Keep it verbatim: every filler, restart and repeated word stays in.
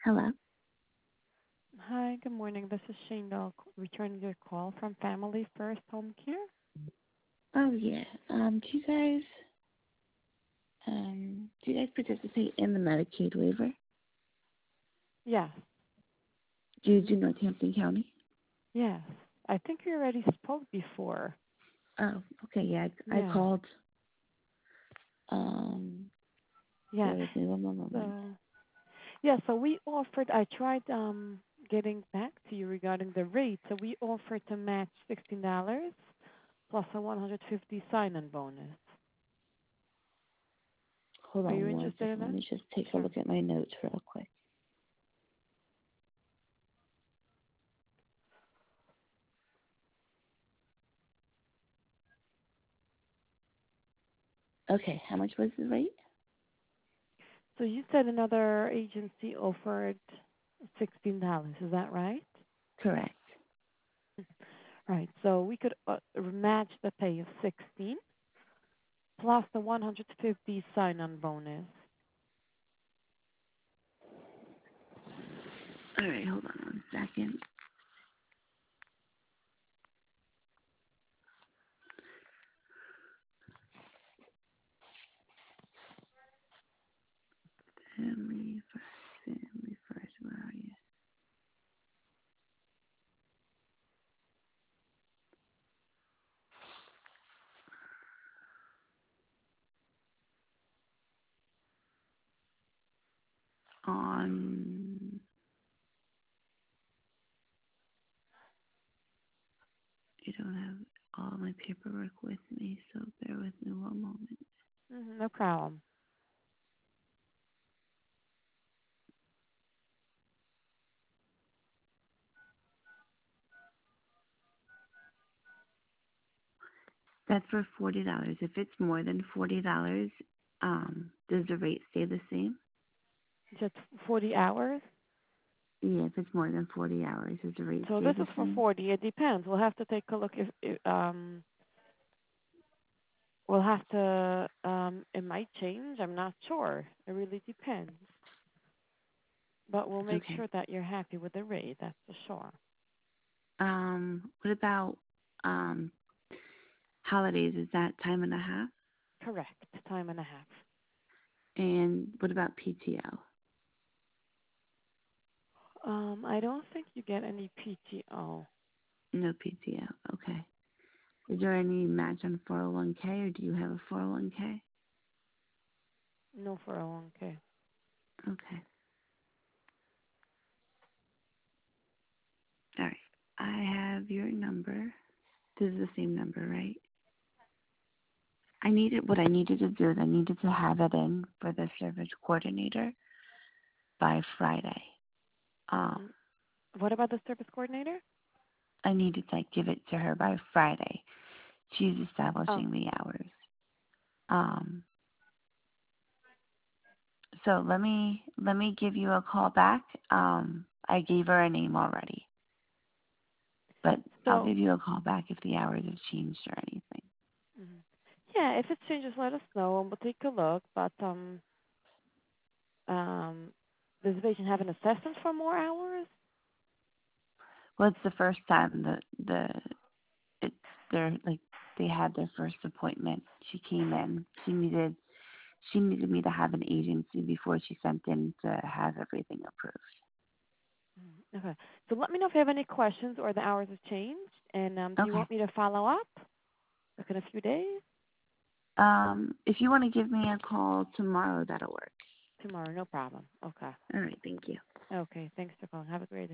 Hello? Hi, good morning. This is Shane Dahl returning your call from Family First Home Care. Oh, yeah. Um, do you guys, um, do you guys participate in the Medicaid waiver? Yes. Do you do Northampton County? Yes. I think we already spoke before. Oh, okay, yeah. I, I Yeah. called, um, Yeah. bear with me one more moment. So yeah, so we offered I tried um getting back to you regarding the rate. So we offered to match sixteen dollars plus a one hundred fifty sign on bonus. Hold Are you on one interested in second. Let that? me just take a Sure. look at my notes real quick. Okay, how much was the rate? So you said another agency offered sixteen dollars, is that right? Correct. Right. So we could uh, match the pay of sixteen plus the one hundred fifty sign-on bonus. All right, hold on one second. Family first, family first, where are you? On, I don't have all my paperwork with me, so bear with me one moment. Mhm, no problem. That's for forty dollars. If it's more than forty dollars, um, does the rate stay the same? Just forty hours. Yeah, if it's more than forty hours, does the rate So stay this the is for same? forty. It depends. We'll have to take a look if, if um we'll have to um it might change. I'm not sure. It really depends. But we'll make Okay. sure that you're happy with the rate, that's for sure. Um, what about um holidays? Is that time and a half? Correct. Time and a half. And what about P T O? Um, I don't think you get any P T O. No P T O. Okay. Is there any match on four oh one k, or do you have a four oh one k? No four oh one k. Okay. All right. I have your number. This is the same number, right? I needed what I needed to do is I needed to have it in for the service coordinator by Friday. Um, Mm. What about the service coordinator? I needed to like, give it to her by Friday. She's Oh, establishing the hours. Um, so let me let me give you a call back. Um, I gave her a name already, but I'll so give you a call back if the hours have changed or anything. mhm. Yeah, if it changes, let us know and we'll take a look. But um, um, does the patient have an assessment for more hours? Well, it's the first time the the it's their like they had their first appointment. She came in. She needed she needed me to have an agency before she sent in to have everything approved. Mhm. Okay. So let me know if you have any questions or the hours have changed. And um, do you Okay. want me to follow up like in a few days? Um, if you want to give me a call tomorrow, that'll work. Tomorrow, no problem. Okay. All right. Thank you. Okay. Thanks for calling. Have a great day.